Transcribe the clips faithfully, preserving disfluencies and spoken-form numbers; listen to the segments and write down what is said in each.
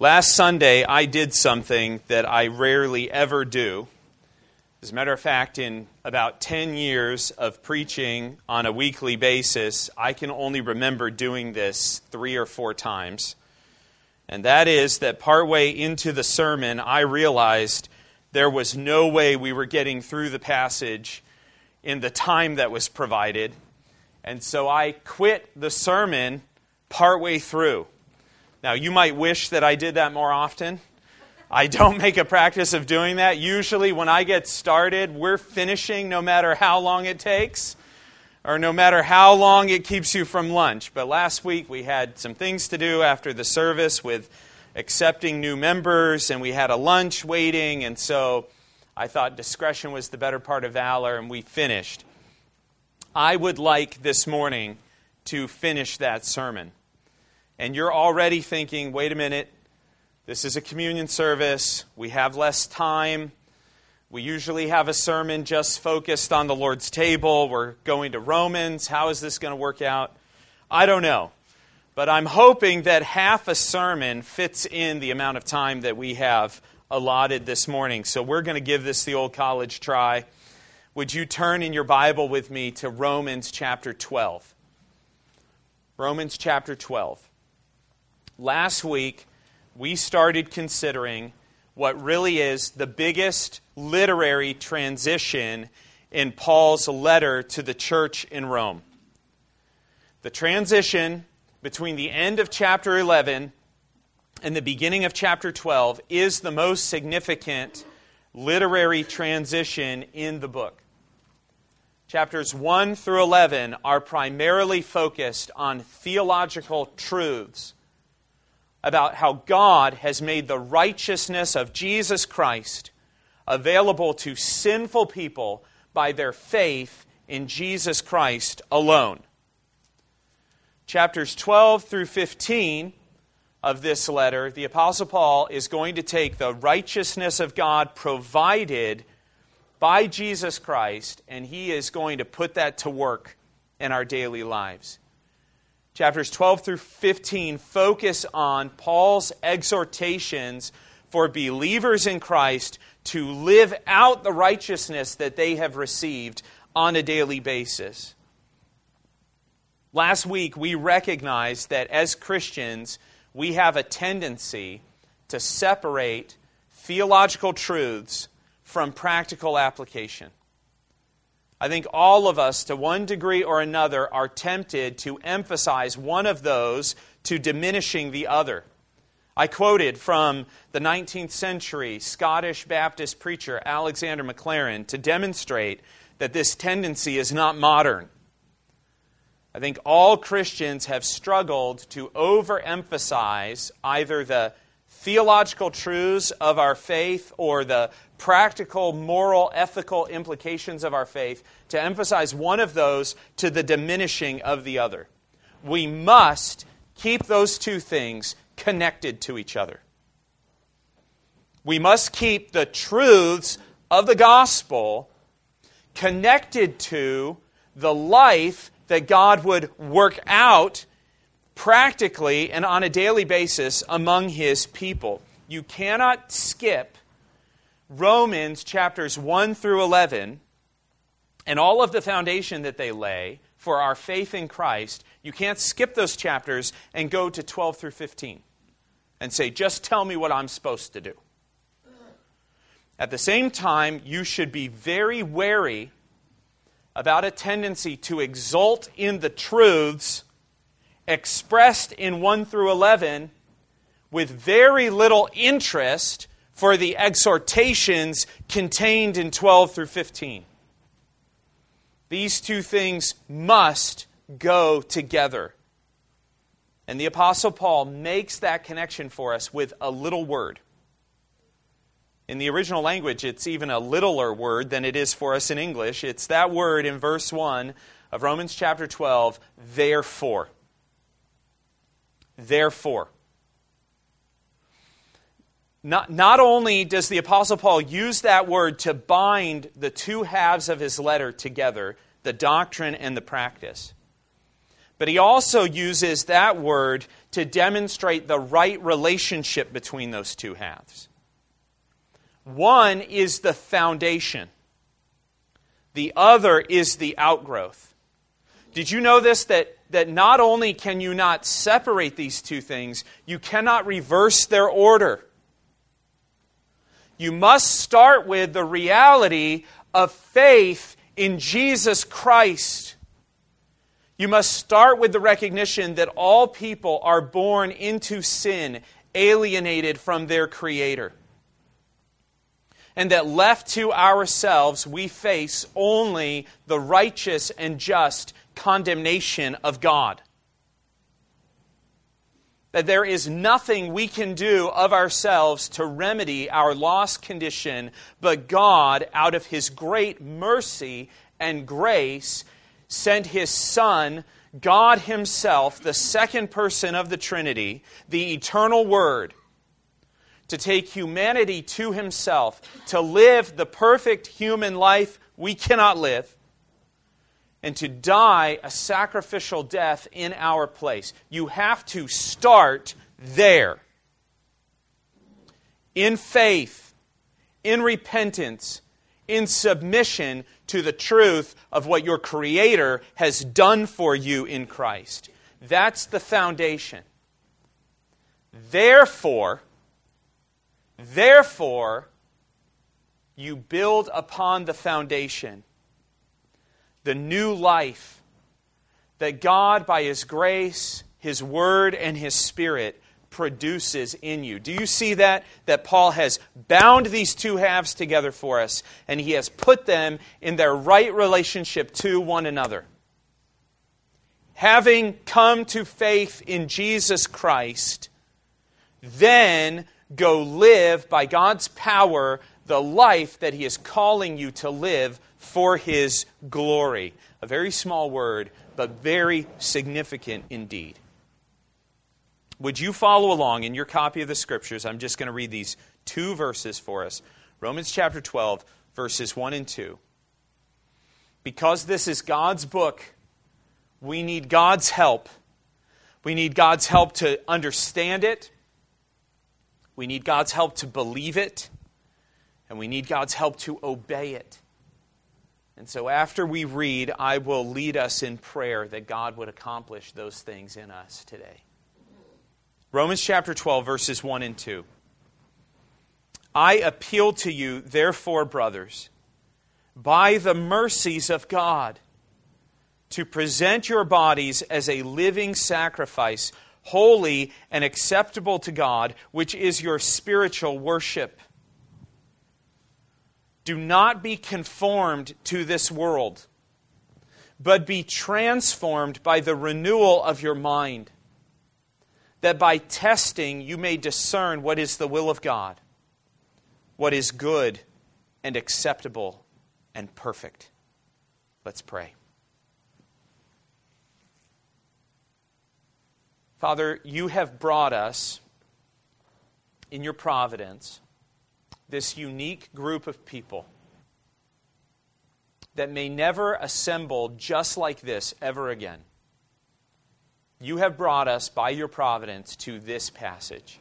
Last Sunday, I did something that I rarely ever do. As a matter of fact, in about ten years of preaching on a weekly basis, I can only remember doing this three or four times. And that is that partway into the sermon, I realized there was no way we were getting through the passage in the time that was provided. And so I quit the sermon partway through. Now, you might wish that I did that more often. I don't make a practice of doing that. Usually when I get started, we're finishing no matter how long it takes or no matter how long it keeps you from lunch. But last week we had some things to do after the service with accepting new members, and we had a lunch waiting, and so I thought discretion was the better part of valor, and we finished. I would like this morning to finish that sermon. And you're already thinking, wait a minute, this is a communion service. We have less time. We usually have a sermon just focused on the Lord's table. We're going to Romans. How is this going to work out? I don't know. But I'm hoping that half a sermon fits in the amount of time that we have allotted this morning. So we're going to give this the old college try. Would you turn in your Bible with me to Romans chapter twelve? Romans chapter twelve. Last week, we started considering what really is the biggest literary transition in Paul's letter to the church in Rome. The transition between the end of chapter eleven and the beginning of chapter twelve is the most significant literary transition in the book. Chapters one through eleven are primarily focused on theological truths about how God has made the righteousness of Jesus Christ available to sinful people by their faith in Jesus Christ alone. Chapters twelve through fifteen of this letter, the Apostle Paul is going to take the righteousness of God provided by Jesus Christ, and he is going to put that to work in our daily lives. Chapters twelve through fifteen focus on Paul's exhortations for believers in Christ to live out the righteousness that they have received on a daily basis. Last week, we recognized that as Christians, we have a tendency to separate theological truths from practical application. I think all of us, to one degree or another, are tempted to emphasize one of those to diminishing the other. I quoted from the nineteenth century Scottish Baptist preacher Alexander Maclaren to demonstrate that this tendency is not modern. I think all Christians have struggled to overemphasize either the theological truths of our faith or the practical, moral, ethical implications of our faith, to emphasize one of those to the diminishing of the other. We must keep those two things connected to each other. We must keep the truths of the gospel connected to the life that God would work out practically and on a daily basis among His people. You cannot skip Romans chapters one through eleven and all of the foundation that they lay for our faith in Christ. You can't skip those chapters and go to twelve through fifteen and say, just tell me what I'm supposed to do. At the same time, you should be very wary about a tendency to exult in the truths expressed in one through eleven with very little interest for the exhortations contained in twelve through fifteen. These two things must go together. And the Apostle Paul makes that connection for us with a little word. In the original language, it's even a littler word than it is for us in English. It's that word in verse one of Romans chapter twelve, therefore. Therefore. Not, not only does the Apostle Paul use that word to bind the two halves of his letter together, the doctrine and the practice, But he also uses that word to demonstrate the right relationship between those two halves. One is the foundation. The other is the outgrowth. Did you know this? That, that not only can you not separate these two things, you cannot reverse their order. You must start with the reality of faith in Jesus Christ. You must start with the recognition that all people are born into sin, alienated from their Creator. And that left to ourselves, we face only the righteous and just condemnation of God. That there is nothing we can do of ourselves to remedy our lost condition, but God, out of His great mercy and grace, sent His Son, God Himself, the second person of the Trinity, the eternal Word, to take humanity to Himself, to live the perfect human life we cannot live, and to die a sacrificial death in our place. You have to start there. In faith, in repentance, in submission to the truth of what your Creator has done for you in Christ. That's the foundation. Therefore, therefore, you build upon the foundation the new life that God, by His grace, His Word, and His Spirit, produces in you. Do you see that? That Paul has bound these two halves together for us, and he has put them in their right relationship to one another. Having come to faith in Jesus Christ, then go live by God's power the life that He is calling you to live for His glory. A very small word, but very significant indeed. Would you follow along in your copy of the Scriptures? I'm just going to read these two verses for us. Romans chapter twelve, verses one and two. Because this is God's book, we need God's help. We need God's help to understand it. We need God's help to believe it. And we need God's help to obey it. And so after we read, I will lead us in prayer that God would accomplish those things in us today. Romans chapter twelve, verses one and two. I appeal to you, therefore, brothers, by the mercies of God, to present your bodies as a living sacrifice, holy and acceptable to God, which is your spiritual worship. Do not be conformed to this world, but be transformed by the renewal of your mind, that by testing you may discern what is the will of God, what is good and acceptable and perfect. Let's pray. Father, you have brought us in your providence this unique group of people that may never assemble just like this ever again. You have brought us by your providence to this passage.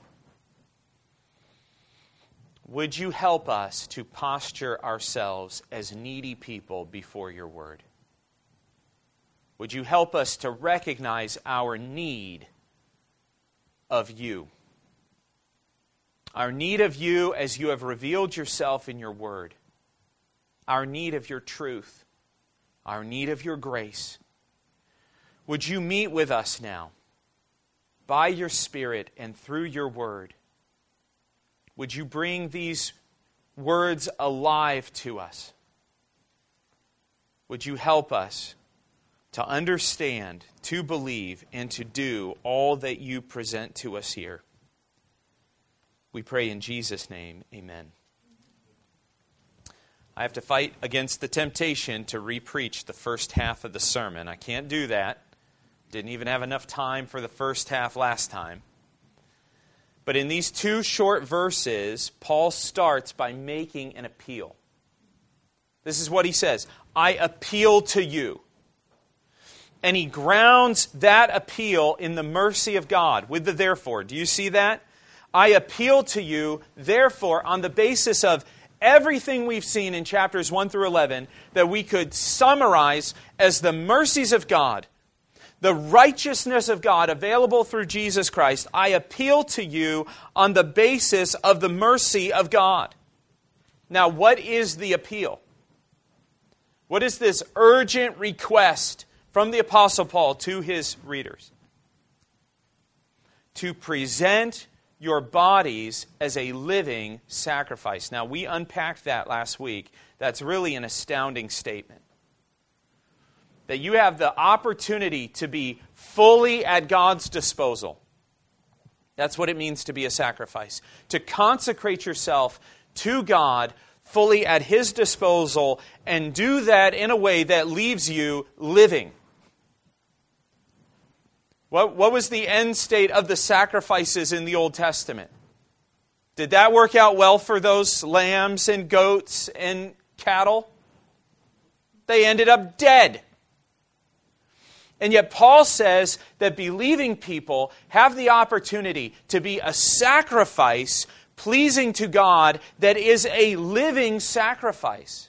Would you help us to posture ourselves as needy people before your word? Would you help us to recognize our need of you? Our need of you as you have revealed yourself in your word. Our need of your truth. Our need of your grace. Would you meet with us now by your Spirit and through your word? Would you bring these words alive to us? Would you help us to understand, to believe, and to do all that you present to us here? We pray in Jesus' name, amen. I have to fight against the temptation to re-preach the first half of the sermon. I can't do that. Didn't even have enough time for the first half last time. But in these two short verses, Paul starts by making an appeal. This is what he says: I appeal to you. And he grounds that appeal in the mercy of God with the therefore. Do you see that? I appeal to you, therefore, on the basis of everything we've seen in chapters one through eleven, that we could summarize as the mercies of God, the righteousness of God available through Jesus Christ. I appeal to you on the basis of the mercy of God. Now, what is the appeal? What is this urgent request from the Apostle Paul to his readers? To present your bodies as a living sacrifice. Now, we unpacked that last week. That's really an astounding statement. That you have the opportunity to be fully at God's disposal. That's what it means to be a sacrifice. To consecrate yourself to God fully at His disposal and do that in a way that leaves you living. What, what was the end state of the sacrifices in the Old Testament? Did that work out well for those lambs and goats and cattle? They ended up dead. And yet Paul says that believing people have the opportunity to be a sacrifice pleasing to God that is a living sacrifice.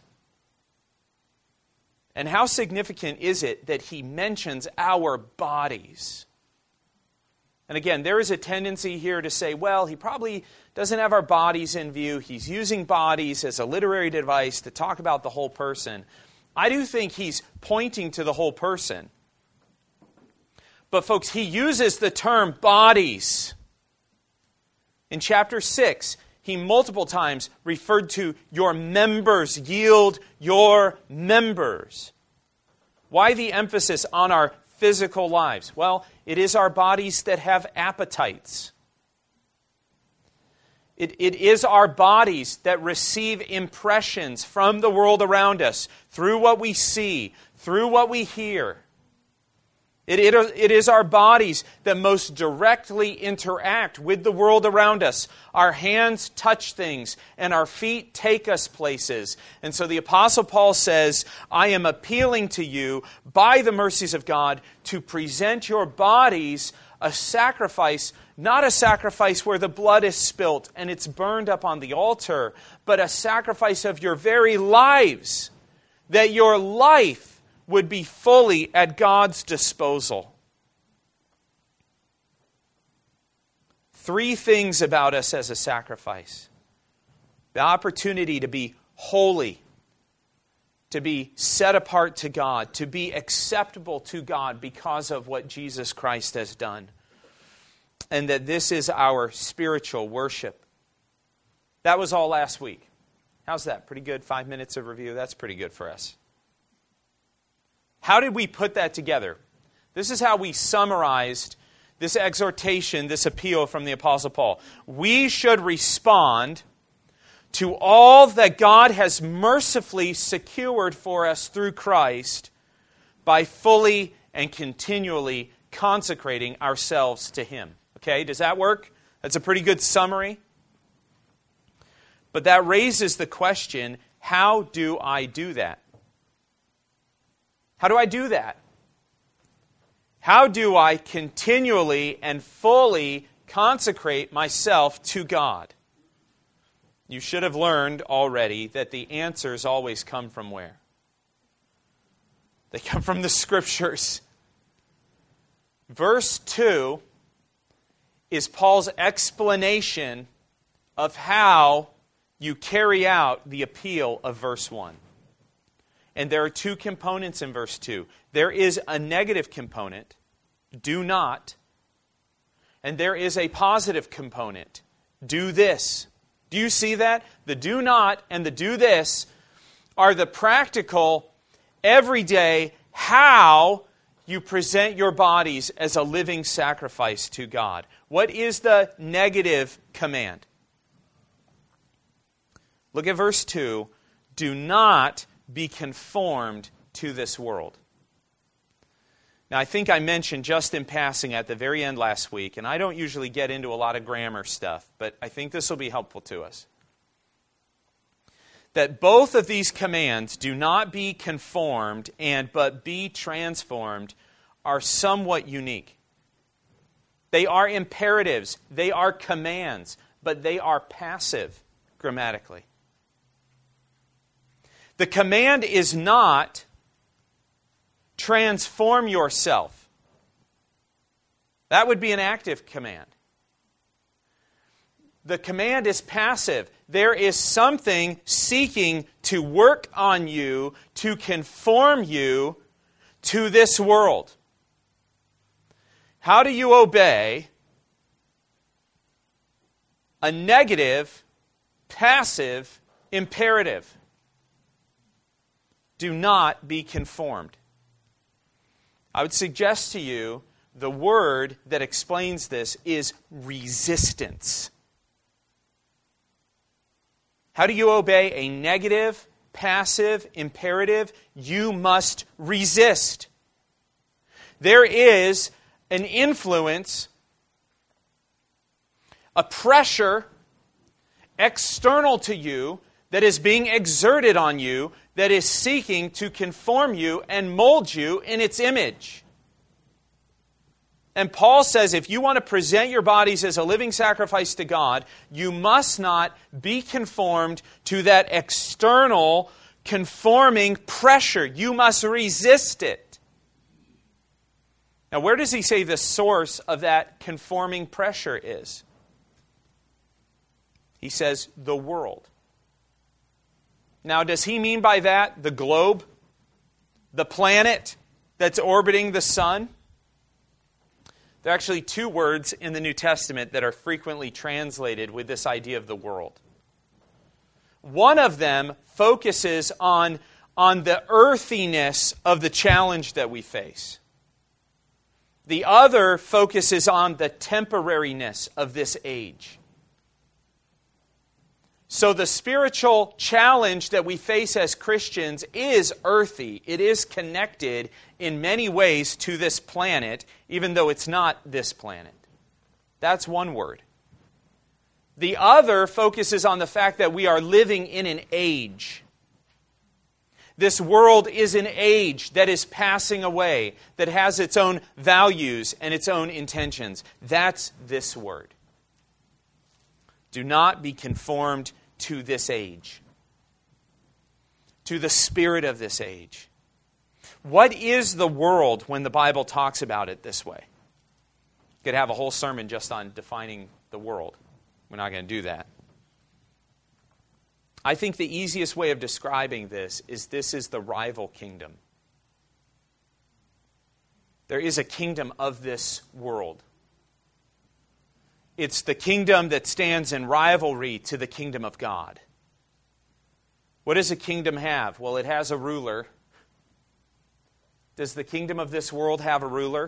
And how significant is it that he mentions our bodies? And again, there is a tendency here to say, well, he probably doesn't have our bodies in view. He's using bodies as a literary device to talk about the whole person. I do think he's pointing to the whole person. But folks, he uses the term bodies. In chapter six, he multiple times referred to your members. Yield your members. Why the emphasis on our physical lives? Well, it is our bodies that have appetites. It, it is our bodies that receive impressions from the world around us through what we see, through what we hear. It, it, it is our bodies that most directly interact with the world around us. Our hands touch things and our feet take us places. And so the Apostle Paul says, I am appealing to you by the mercies of God to present your bodies a sacrifice, not a sacrifice where the blood is spilt and it's burned up on the altar, but a sacrifice of your very lives, that your life would be fully at God's disposal. Three things about us as a sacrifice. The opportunity to be holy, to be set apart to God, to be acceptable to God because of what Jesus Christ has done. And that this is our spiritual worship. That was all last week. How's that? Pretty good? Five minutes of review? That's pretty good for us. How did we put that together? This is how we summarized this exhortation, this appeal from the Apostle Paul. We should respond to all that God has mercifully secured for us through Christ by fully and continually consecrating ourselves to Him. Okay, does that work? That's a pretty good summary. But that raises the question, how do I do that? How do I do that? How do I continually and fully consecrate myself to God? You should have learned already that the answers always come from where? They come from the Scriptures. Verse two is Paul's explanation of how you carry out the appeal of verse one. And there are two components in verse two. There is a negative component, do not. And there is a positive component, do this. Do you see that? The do not and the do this are the practical, everyday, how you present your bodies as a living sacrifice to God. What is the negative command? Look at verse two. Do not be conformed to this world. Now, I think I mentioned just in passing at the very end last week, and I don't usually get into a lot of grammar stuff, but I think this will be helpful to us, that both of these commands, do not be conformed and but be transformed, are somewhat unique. They are imperatives, they are commands, but they are passive grammatically. The command is not transform yourself. That would be an active command. The command is passive. There is something seeking to work on you, to conform you to this world. How do you obey a negative, passive imperative? Do not be conformed. I would suggest to you the word that explains this is resistance. How do you obey a negative, passive imperative? You must resist. There is an influence, a pressure external to you that is being exerted on you that is seeking to conform you and mold you in its image. And Paul says if you want to present your bodies as a living sacrifice to God, you must not be conformed to that external conforming pressure. You must resist it. Now, where does he say the source of that conforming pressure is? He says the world. Now, does he mean by that the globe? The planet that's orbiting the sun? There are actually two words in the New Testament that are frequently translated with this idea of the world. One of them focuses on, on the earthiness of the challenge that we face. The other focuses on the temporariness of this age. So the spiritual challenge that we face as Christians is earthy. It is connected in many ways to this planet, even though it's not this planet. That's one word. The other focuses on the fact that we are living in an age. This world is an age that is passing away, that has its own values and its own intentions. That's this word. Do not be conformed to this age, to the spirit of this age. What is the world when the Bible talks about it this way? You could have a whole sermon just on defining the world. We're not going to do that. I think the easiest way of describing this is this is the rival kingdom. There is a kingdom of this world. It's the kingdom that stands in rivalry to the kingdom of God. What does a kingdom have? Well, it has a ruler. Does the kingdom of this world have a ruler?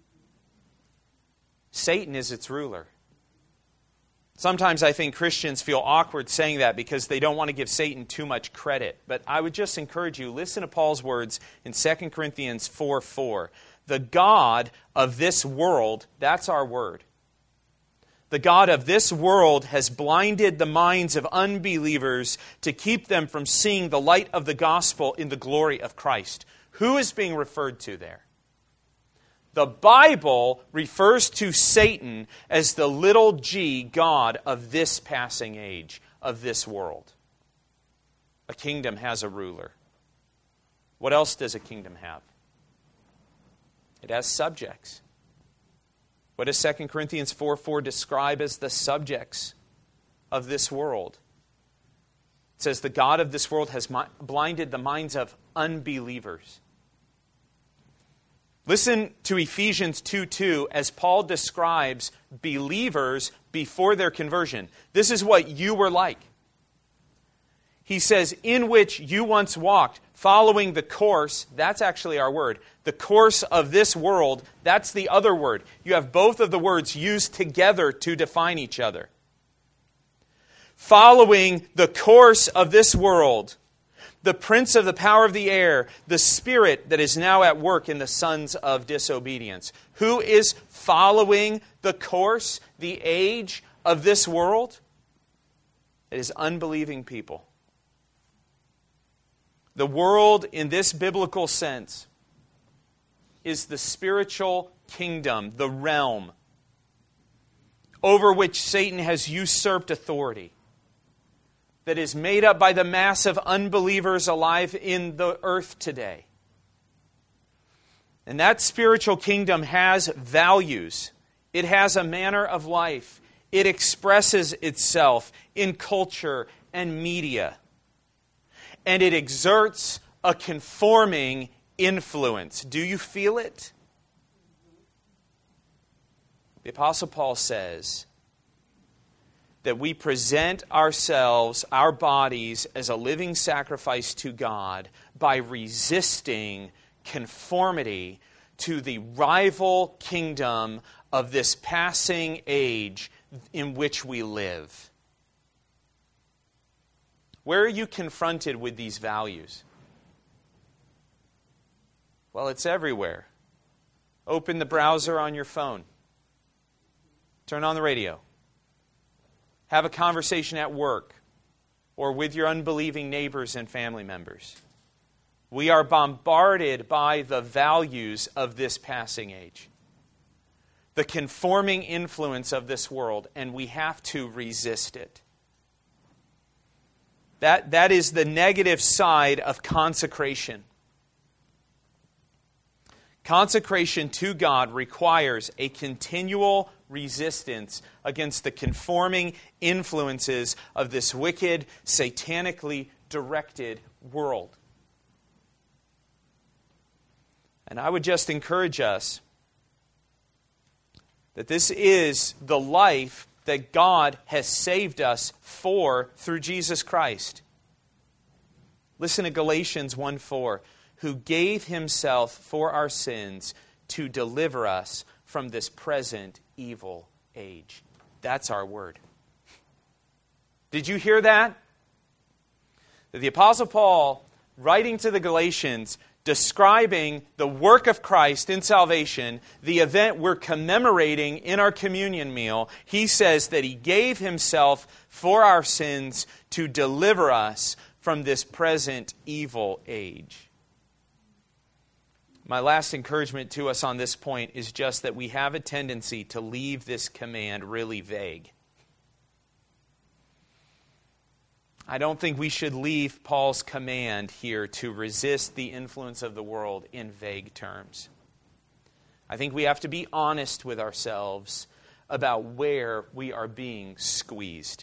Satan is its ruler. Sometimes I think Christians feel awkward saying that because they don't want to give Satan too much credit. But I would just encourage you, listen to Paul's words in Second Corinthians four four. The God of this world, that's our word. The God of this world has blinded the minds of unbelievers to keep them from seeing the light of the gospel in the glory of Christ. Who is being referred to there? The Bible refers to Satan as the little g God of this passing age, of this world. A kingdom has a ruler. What else does a kingdom have? It has subjects. What does Second Corinthians four four describe as the subjects of this world? It says the God of this world has blinded the minds of unbelievers. Listen to Ephesians two two as Paul describes believers before their conversion. This is what you were like. He says, in which you once walked, following the course, that's actually our word, the course of this world, that's the other word. You have both of the words used together to define each other. Following the course of this world, the prince of the power of the air, the spirit that is now at work in the sons of disobedience. Who is following the course, the age of this world? It is unbelieving people. The world, in this biblical sense, is the spiritual kingdom, the realm over which Satan has usurped authority, that is made up by the mass of unbelievers alive in the earth today. And that spiritual kingdom has values. It has a manner of life. It expresses itself in culture and media. And it exerts a conforming influence. Do you feel it? The Apostle Paul says that we present ourselves, our bodies, as a living sacrifice to God by resisting conformity to the rival kingdom of this passing age in which we live. Where are you confronted with these values? Well, it's everywhere. Open the browser on your phone. Turn on the radio. Have a conversation at work or with your unbelieving neighbors and family members. We are bombarded by the values of this passing age, the conforming influence of this world, and we have to resist it. That, that is the negative side of consecration. Consecration to God requires a continual resistance against the conforming influences of this wicked, satanically directed world. And I would just encourage us that this is the life that God has saved us for through Jesus Christ. Listen to Galatians one four, who gave himself for our sins to deliver us from this present evil age. That's our word. Did you hear that? That the Apostle Paul, writing to the Galatians, describing the work of Christ in salvation, the event we're commemorating in our communion meal, he says that he gave himself for our sins to deliver us from this present evil age. My last encouragement to us on this point is just that we have a tendency to leave this command really vague. I don't think we should leave Paul's command here to resist the influence of the world in vague terms. I think we have to be honest with ourselves about where we are being squeezed.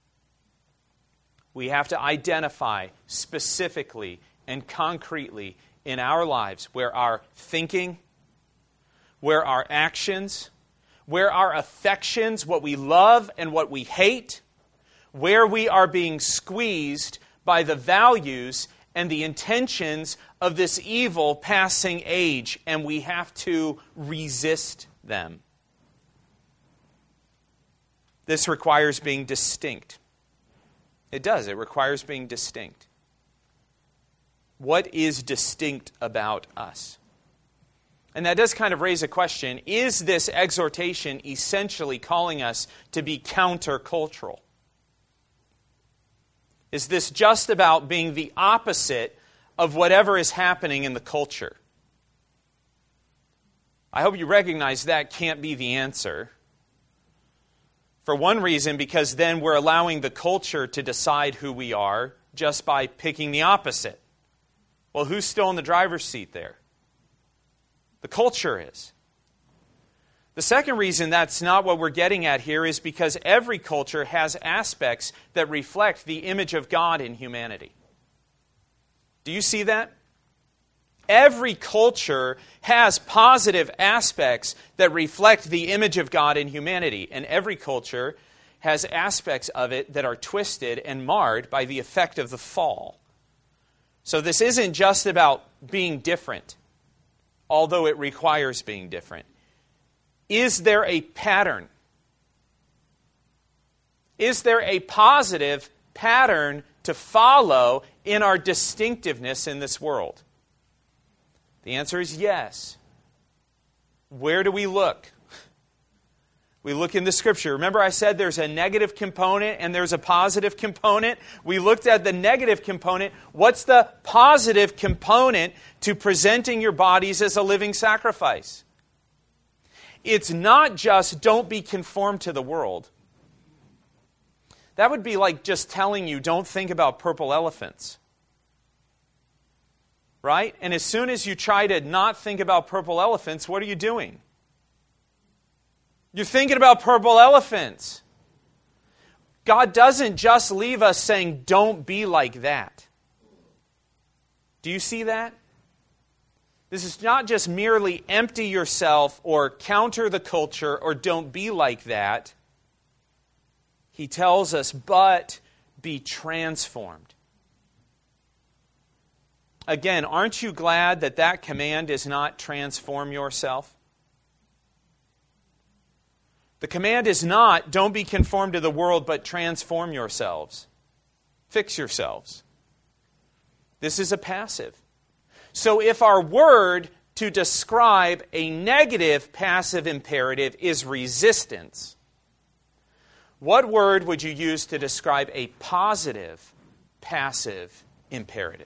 We have to identify specifically and concretely in our lives where our thinking, where our actions, where our affections, what we love and what we hate, where we are being squeezed by the values and the intentions of this evil passing age, and we have to resist them. This requires being distinct. It does. It requires being distinct. What is distinct about us? And that does kind of raise a question. Is this exhortation essentially calling us to be countercultural? Is this just about being the opposite of whatever is happening in the culture? I hope you recognize that can't be the answer. For one reason, because then we're allowing the culture to decide who we are just by picking the opposite. Well, who's still in the driver's seat there? The culture is. The second reason that's not what we're getting at here is because every culture has aspects that reflect the image of God in humanity. Do you see that? Every culture has positive aspects that reflect the image of God in humanity, and every culture has aspects of it that are twisted and marred by the effect of the fall. So this isn't just about being different, although it requires being different. Is there a pattern? Is there a positive pattern to follow in our distinctiveness in this world? The answer is yes. Where do we look? We look in the Scripture. Remember I said there's a negative component and there's a positive component? We looked at the negative component. What's the positive component to presenting your bodies as a living sacrifice? It's not just don't be conformed to the world. That would be like just telling you don't think about purple elephants. Right? And as soon as you try to not think about purple elephants, what are you doing? You're thinking about purple elephants. God doesn't just leave us saying, don't be like that. Do you see that? This is not just merely empty yourself or counter the culture or don't be like that. He tells us, but be transformed. Again, aren't you glad that that command is not transform yourself? The command is not, don't be conformed to the world, but transform yourselves. Fix yourselves. This is a passive. So if our word to describe a negative passive imperative is resistance, what word would you use to describe a positive passive imperative?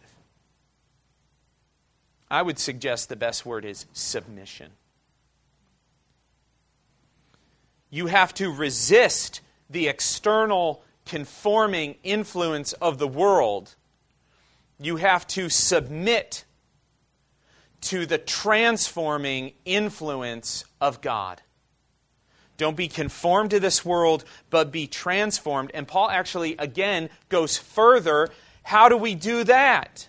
I would suggest the best word is submission. You have to resist the external conforming influence of the world. You have to submit to the transforming influence of God. Don't be conformed to this world, but be transformed. And Paul actually, again, goes further. How do we do that?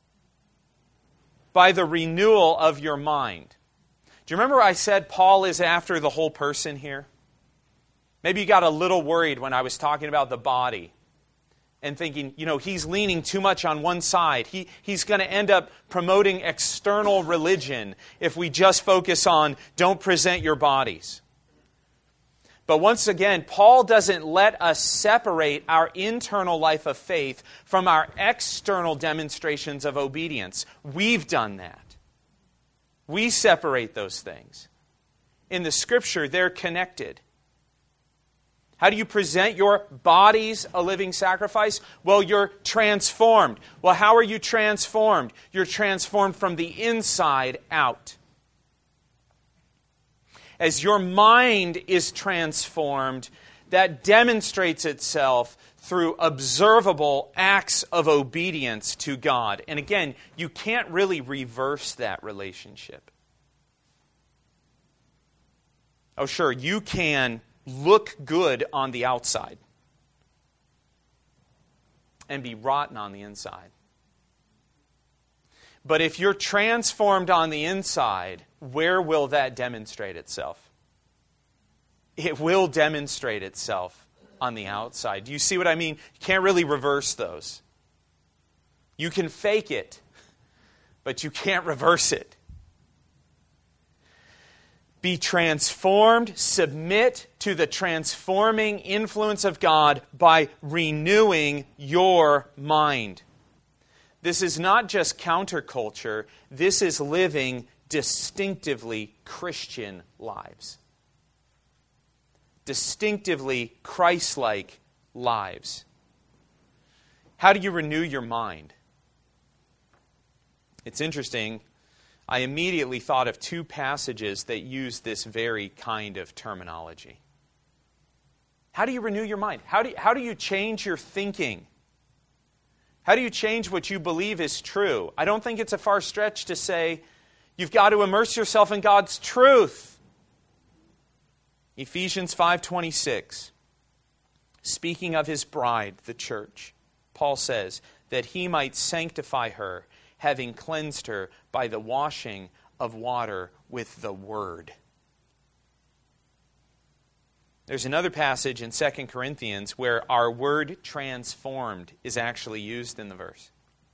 By the renewal of your mind. Do you remember I said Paul is after the whole person here? Maybe you got a little worried when I was talking about the body and thinking, you know, he's leaning too much on one side. He, he's going to end up promoting external religion if we just focus on don't present your bodies. But once again, Paul doesn't let us separate our internal life of faith from our external demonstrations of obedience. We've done that. We separate those things. In the Scripture, they're connected. How do you present your bodies a living sacrifice? Well, you're transformed. Well, how are you transformed? You're transformed from the inside out. As your mind is transformed, that demonstrates itself through observable acts of obedience to God. And again, you can't really reverse that relationship. Oh, sure, you can look good on the outside and be rotten on the inside. But if you're transformed on the inside, where will that demonstrate itself? It will demonstrate itself on the outside. Do you see what I mean? You can't really reverse those. You can fake it, but you can't reverse it. Be transformed, submit to the transforming influence of God by renewing your mind. This is not just counterculture. This is living distinctively Christian lives. Distinctively Christ-like lives. How do you renew your mind? It's interesting. I immediately thought of two passages that use this very kind of terminology. How do you renew your mind? How do you, how do you change your thinking? How do you change what you believe is true? I don't think it's a far stretch to say you've got to immerse yourself in God's truth. Ephesians five twenty-six, speaking of His bride, the church, Paul says that He might sanctify her, having cleansed her by the washing of water with the Word. There's another passage in Second Corinthians where our word transformed is actually used in the verse.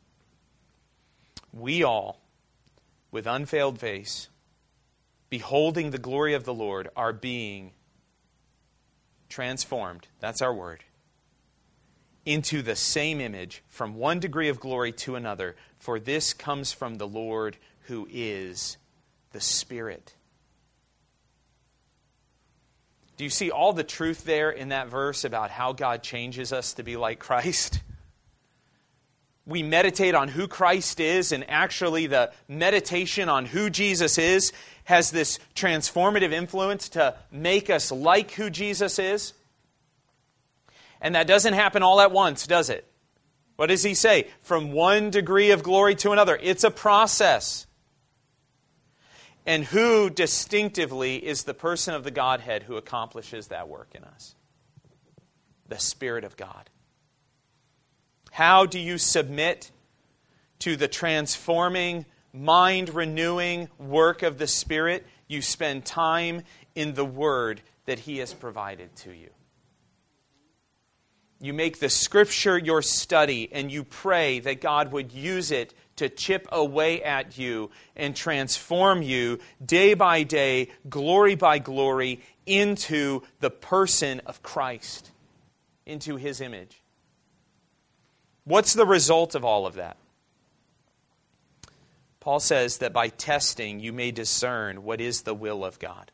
We all, with unveiled face, beholding the glory of the Lord, are being transformed, that's our word, into the same image from one degree of glory to another, for this comes from the Lord who is the Spirit. Do you see all the truth there in that verse about how God changes us to be like Christ? We meditate on who Christ is, and actually the meditation on who Jesus is has this transformative influence to make us like who Jesus is. And that doesn't happen all at once, does it? What does he say? From one degree of glory to another. It's a process. And who distinctively is the person of the Godhead who accomplishes that work in us? The Spirit of God. How do you submit to the transforming, mind-renewing work of the Spirit? You spend time in the Word that He has provided to you. You make the Scripture your study, and you pray that God would use it to chip away at you and transform you day by day, glory by glory, into the person of Christ, into His image. What's the result of all of that? Paul says that by testing you may discern what is the will of God,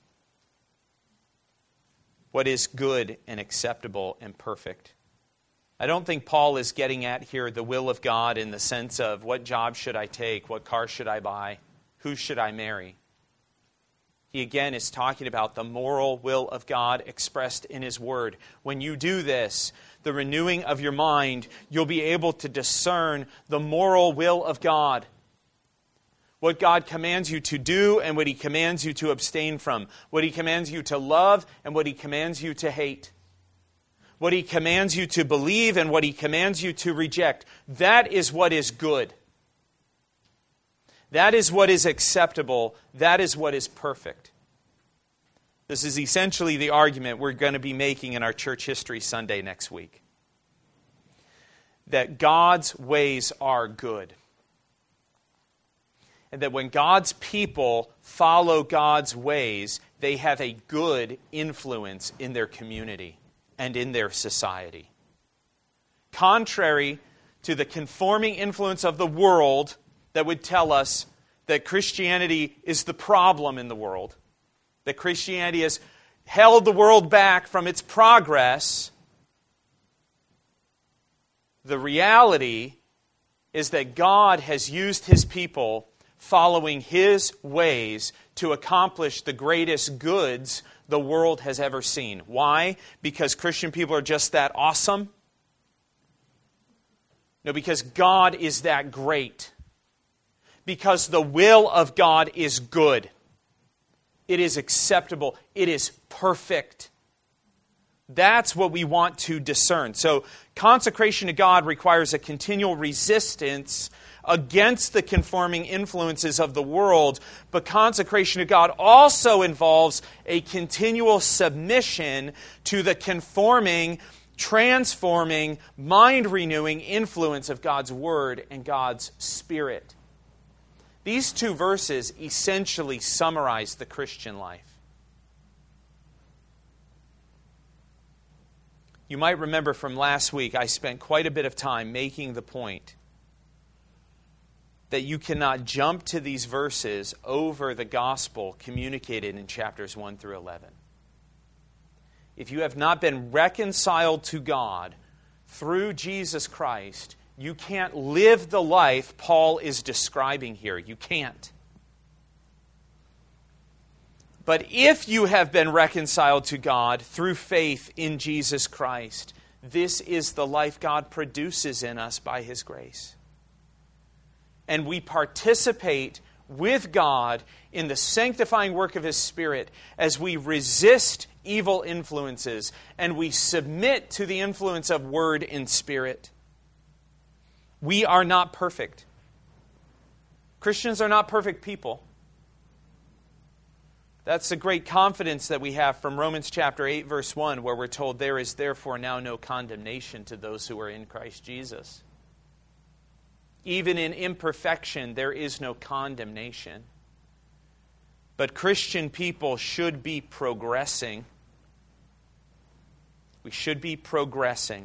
what is good and acceptable and perfect. I don't think Paul is getting at here the will of God in the sense of what job should I take, what car should I buy, who should I marry. He again is talking about the moral will of God expressed in His Word. When you do this, the renewing of your mind, you'll be able to discern the moral will of God. What God commands you to do and what He commands you to abstain from. What He commands you to love and what He commands you to hate. What He commands you to believe and what He commands you to reject. That is what is good. That is what is acceptable. That is what is perfect. This is essentially the argument we're going to be making in our Church History Sunday next week. That God's ways are good. And that when God's people follow God's ways, they have a good influence in their community and in their society. Contrary to the conforming influence of the world that would tell us that Christianity is the problem in the world, that Christianity has held the world back from its progress, the reality is that God has used His people following His ways to accomplish the greatest goods the world has ever seen. Why? Because Christian people are just that awesome? No, because God is that great. Because the will of God is good. It is acceptable. It is perfect. That's what we want to discern. So, consecration to God requires a continual resistance against the conforming influences of the world, but consecration to God also involves a continual submission to the conforming, transforming, mind-renewing influence of God's Word and God's Spirit. These two verses essentially summarize the Christian life. You might remember from last week, I spent quite a bit of time making the point that you cannot jump to these verses over the gospel communicated in chapters one through eleven. If you have not been reconciled to God through Jesus Christ, you can't live the life Paul is describing here. You can't. But if you have been reconciled to God through faith in Jesus Christ, this is the life God produces in us by His grace. And we participate with God in the sanctifying work of His Spirit as we resist evil influences and we submit to the influence of Word and Spirit. We are not perfect. Christians are not perfect people. That's the great confidence that we have from Romans chapter eight, verse one, where we're told, "There is therefore now no condemnation to those who are in Christ Jesus." Even in imperfection, there is no condemnation. But Christian people should be progressing. We should be progressing.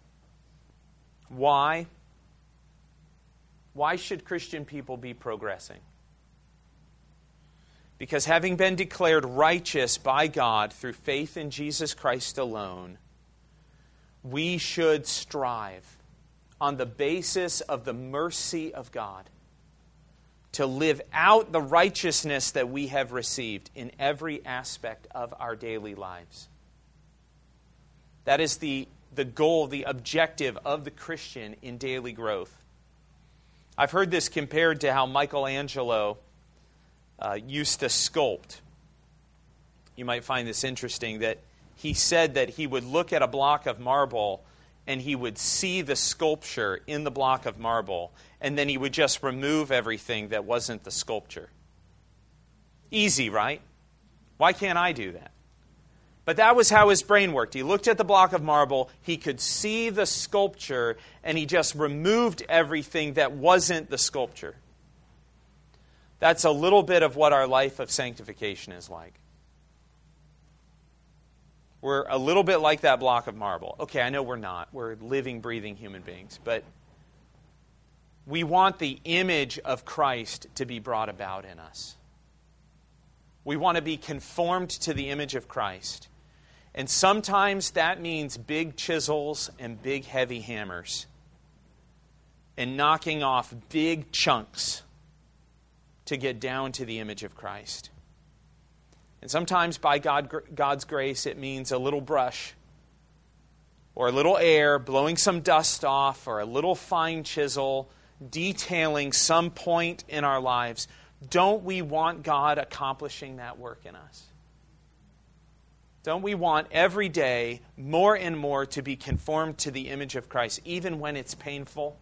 Why? Why should Christian people be progressing? Because having been declared righteous by God through faith in Jesus Christ alone, we should strive on the basis of the mercy of God to live out the righteousness that we have received in every aspect of our daily lives. That is the, the goal, the objective of the Christian in daily growth. I've heard this compared to how Michelangelo uh, used to sculpt. You might find this interesting, that he said that he would look at a block of marble and he would see the sculpture in the block of marble, and then he would just remove everything that wasn't the sculpture. Easy, right? Why can't I do that? But that was how his brain worked. He looked at the block of marble, he could see the sculpture, and he just removed everything that wasn't the sculpture. That's a little bit of what our life of sanctification is like. We're a little bit like that block of marble. Okay, I know we're not. We're living, breathing human beings. But we want the image of Christ to be brought about in us. We want to be conformed to the image of Christ. And sometimes that means big chisels and big heavy hammers and knocking off big chunks to get down to the image of Christ. And sometimes by God, God's grace, it means a little brush or a little air, blowing some dust off, or a little fine chisel, detailing some point in our lives. Don't we want God accomplishing that work in us? Don't we want every day more and more to be conformed to the image of Christ, even when it's painful?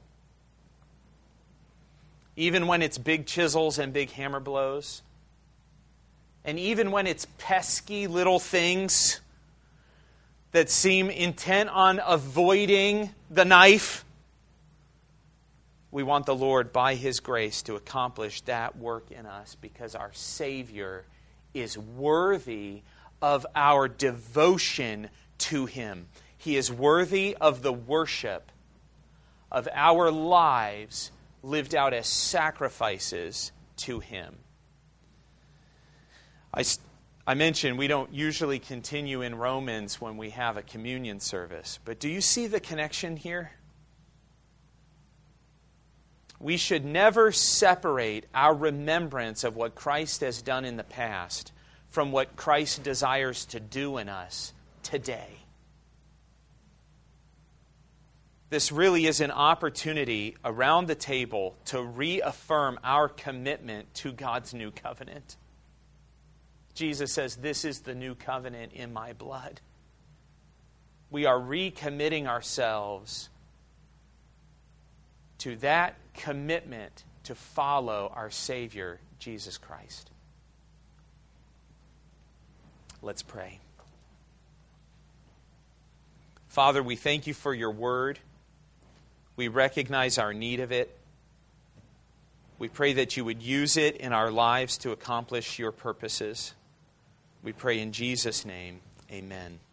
Even when it's big chisels and big hammer blows? And even when it's pesky little things that seem intent on avoiding the knife, we want the Lord, by His grace, to accomplish that work in us, because our Savior is worthy of our devotion to Him. He is worthy of the worship of our lives lived out as sacrifices to Him. I, I mentioned we don't usually continue in Romans when we have a communion service, but do you see the connection here? We should never separate our remembrance of what Christ has done in the past from what Christ desires to do in us today. This really is an opportunity around the table to reaffirm our commitment to God's new covenant. Jesus says, "This is the new covenant in my blood." We are recommitting ourselves to that commitment to follow our Savior, Jesus Christ. Let's pray. Father, we thank You for Your word. We recognize our need of it. We pray that You would use it in our lives to accomplish Your purposes. We pray in Jesus' name, amen.